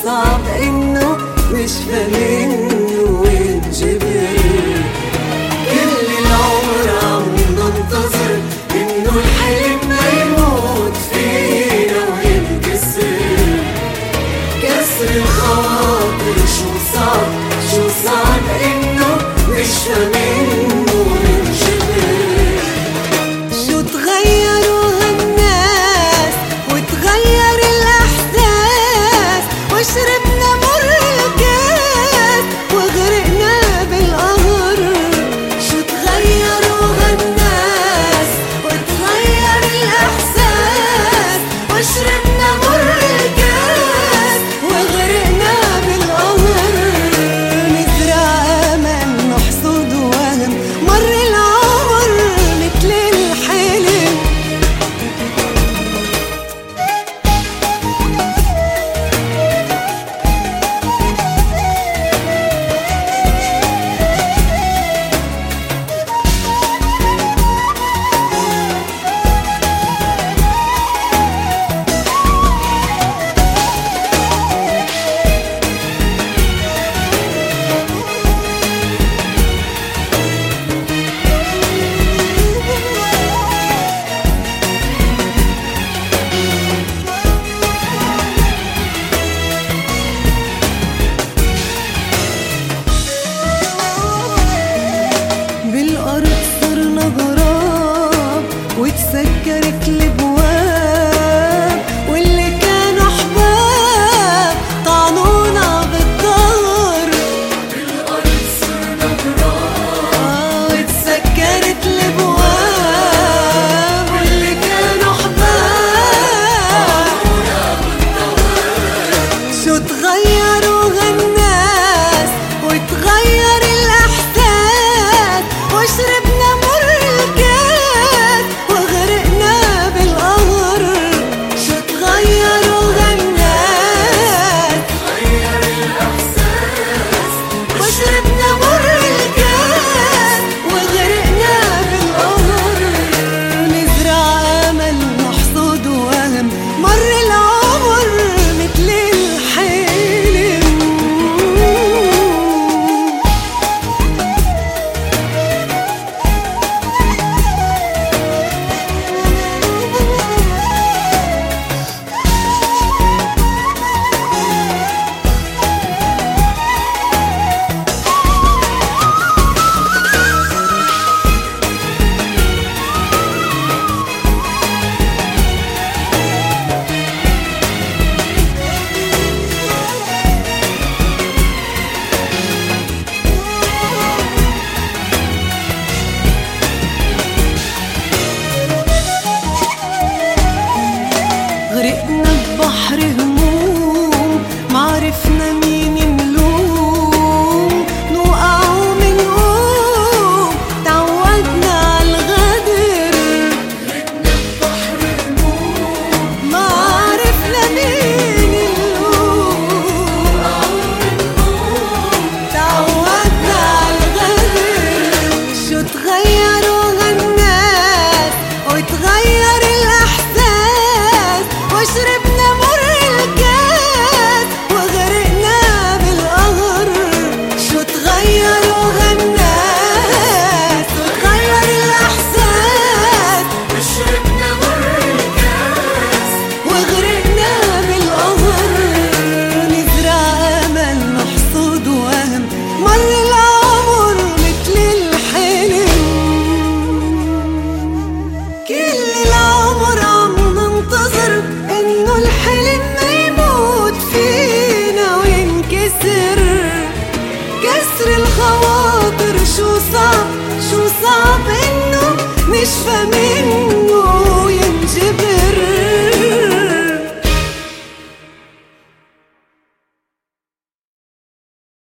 صعب إنه نشفى منه ونجبر. كل العمر عم ننتظر إنه الحلم ما يموت فينا وينكسر. كسر الخواطر شو صعب، شو صعب إنه نشفى منه ونجبر. شو تغيروا هالناس وتغير الإحساس، وشربنا مر الكاس وغرقنا بالقهر. شو تغيروا هالناس وتغير الإحساس، وشربنا مر الكاس وغرقنا بالقهر. نزرع أمل نحصد وهم، مر العمر مثل الحلم. بالأرض صرنا غراب وتسكرت الابواب، واللي كانوا احباب طعنونا بالظهر. بالأرض صرنا غراب وتسكرت الابواب، واللي كانوا احباب طعنونا بالظهر. شو تغيروا هالناس وتغير الإحساس، وشربنا مر الكاس وغرقنا بالقهر. شو تغيروا هالناس تغير الإحساس، وشربنا مر الكاس وغرقنا بالقهر. نزرع أمل نحصد وهم، مر العمر مثل الحلم. غرقنا ببحر هموم، معرفنا مين نلوم. نوقع ومنقوم تعودنا عالغدر. غرقنا ببحر هموم، معرفنا مين نلوم. نوقع ومنقوم تعودنا عالغدر. شو تغيروا هالناس وتغير الإحساس، وشربنا مر الكاس وغرقنا بالقهر. شو تغيروا هالناس وتغير الإحساس، وشربنا مر الكاس وغرقنا بالقهر. نزرع أمل نحصد وهم، مر العمر مثل الحلم. كل العمر عم ننتظر إنه الحلم ما يموت فينا وينكسر. كسر الخواطر شو صعب، شو صعب إنه نشفى منه